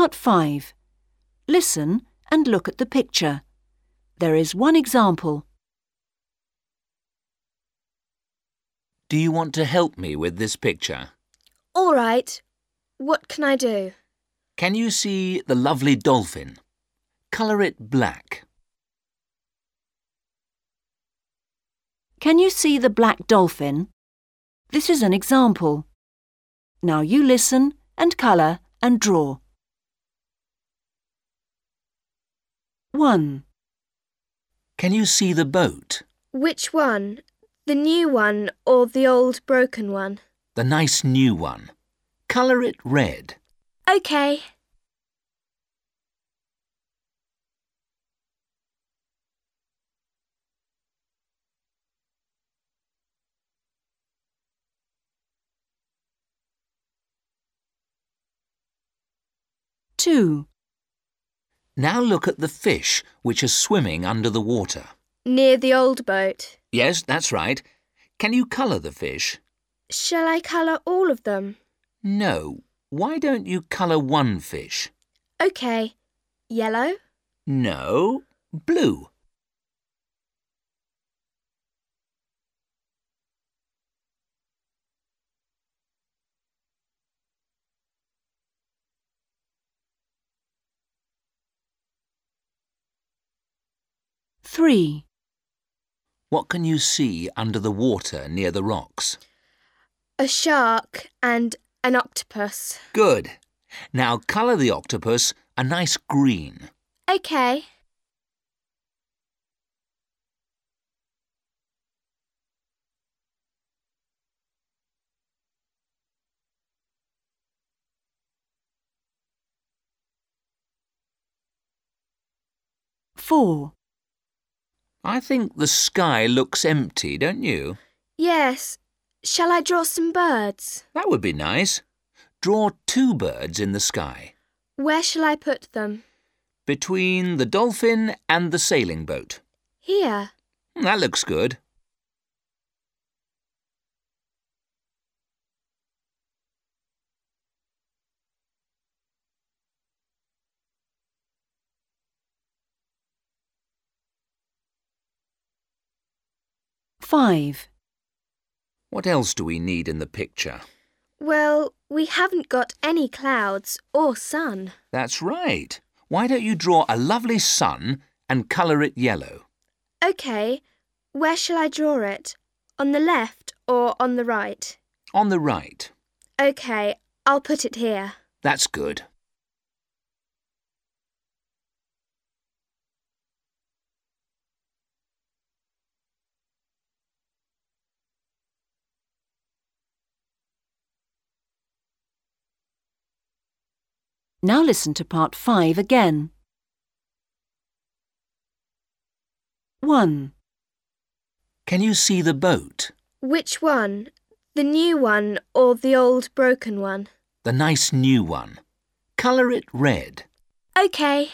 Part 5. Listen and look at the picture. There is one example. Do you want to help me with this picture? All right. What can I do? Can you see the lovely dolphin? Colour it black. Can you see the black dolphin? This is an example. Now you listen and colour and draw. 1. Can you see the boat? Which one? The new one or the old broken one? The nice new one. Colour it red. OK. 2. Now look at the fish which are swimming under the water. Near the old boat. Yes, that's right. Can you colour the fish? Shall I colour all of them? No. Why don't you colour one fish? OK. Yellow? No. Blue. Three. What can you see under the water near the rocks? A shark and an octopus. Good. Now colour the octopus a nice green. OK. 4. I think the sky looks empty, don't you? Yes. Shall I draw some birds? That would be nice. Draw 2 birds in the sky. Where shall I put them? Between the dolphin and the sailing boat. Here. That looks good. Five. What else do we need in the picture? Well, we haven't got any clouds or sun. That's right. Why don't you draw a lovely sun and colour it yellow? OK. Where shall I draw it? On the left or on the right? On the right. OK. I'll put it here. That's good. Now listen to Part 5 again. 1. Can you see the boat? Which one? The new one or the old broken one? The nice new one. Colour it red. OK.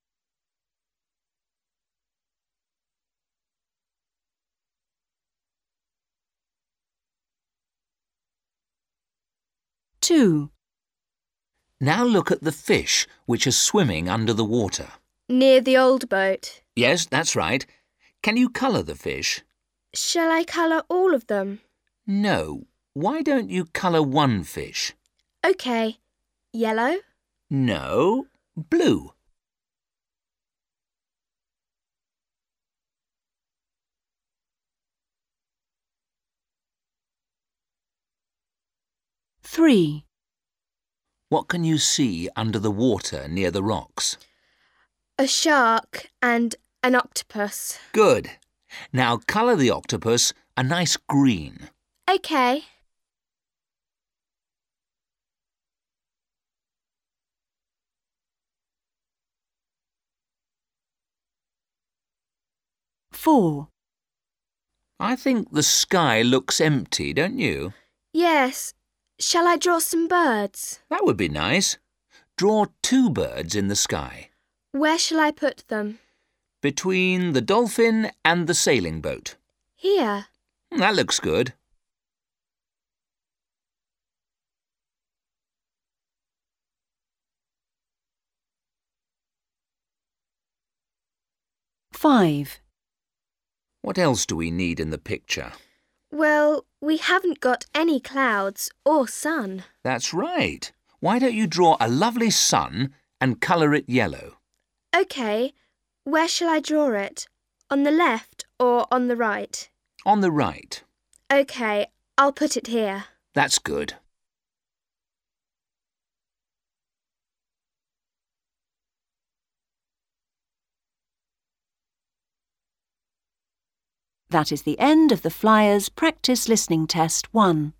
2. Now look at the fish which are swimming under the water. Near the old boat. Yes, that's right. Can you colour the fish? Shall I colour all of them? No. Why don't you colour one fish? OK. Yellow? No. Blue. Three. What can you see under the water near the rocks? A shark and an octopus. Good. Now colour the octopus a nice green. OK. 4. I think the sky looks empty, don't you? Yes. Shall I draw some birds? That would be nice. Draw 2 birds in the sky. Where shall I put them? Between the dolphin and the sailing boat. Here. That looks good. 5. What else do we need in the picture? Well, we haven't got any clouds or sun. That's right. Why don't you draw a lovely sun and colour it yellow? OK, where shall I draw it? On the left or on the right? On the right. OK, I'll put it here. That's good. That is the end of the Flyers Practice Listening Test 1.